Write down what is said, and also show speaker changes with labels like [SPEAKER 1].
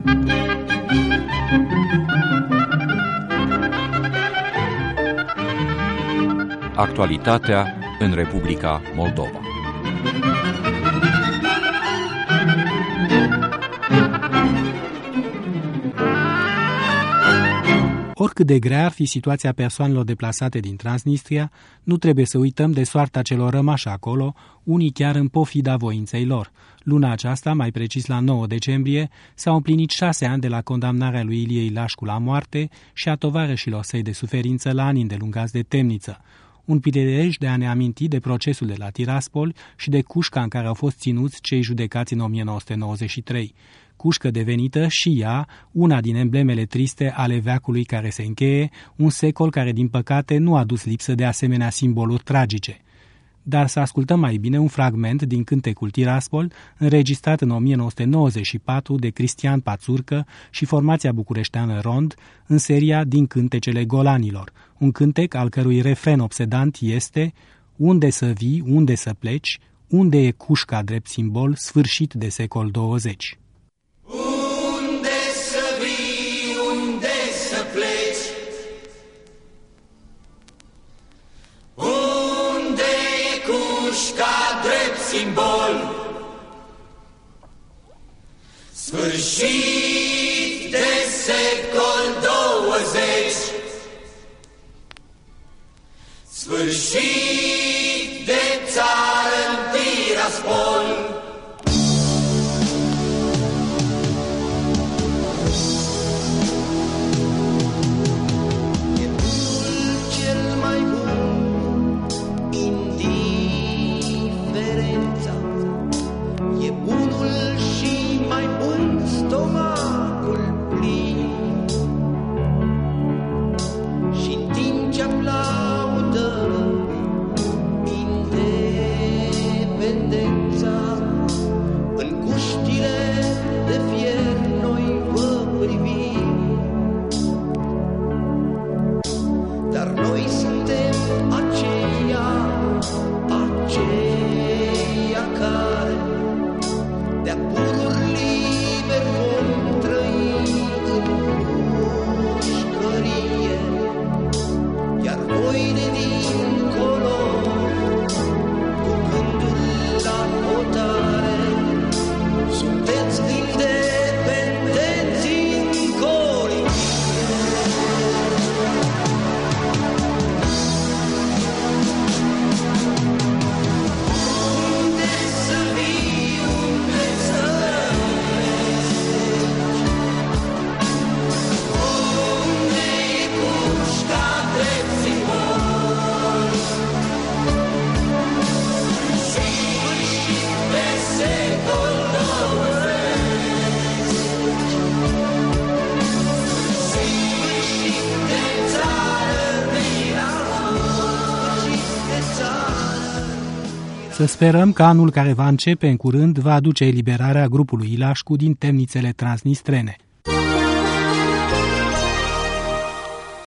[SPEAKER 1] Actualitatea în Republica Moldova.
[SPEAKER 2] Oricât de grea ar fi situația persoanelor deplasate din Transnistria, nu trebuie să uităm de soarta celor rămași acolo, unii chiar în pofida voinței lor. Luna aceasta, mai precis la 9 decembrie, s-au împlinit 6 ani de la condamnarea lui Ilie Ilașcu la moarte și a tovarășilor săi de suferință la ani îndelungați de temniță. Un prilej de a ne aminti de procesul de la Tiraspol și de cușca în care au fost ținuți cei judecați în 1993. Cușcă devenită și ea una din emblemele triste ale veacului care se încheie, un secol care, din păcate, nu a dus lipsă de asemenea simboluri tragice. Dar să ascultăm mai bine un fragment din cântecul Tiraspol, înregistrat în 1994 de Cristian Pațurcă și formația bucureșteană Rond, în seria Din cântecele golanilor, un cântec al cărui refren obsedant este: unde să vii, unde să pleci, unde e cușca drept simbol, sfârșit de secol 20.
[SPEAKER 3] Unde să vii, unde să pleci, unde e cușca drept simbol, sfârșit de secol 20, sfârșit de țară în Tiraspol.
[SPEAKER 2] Să sperăm că anul care va începe în curând va aduce eliberarea grupului Ilașcu din temnițele transnistrene.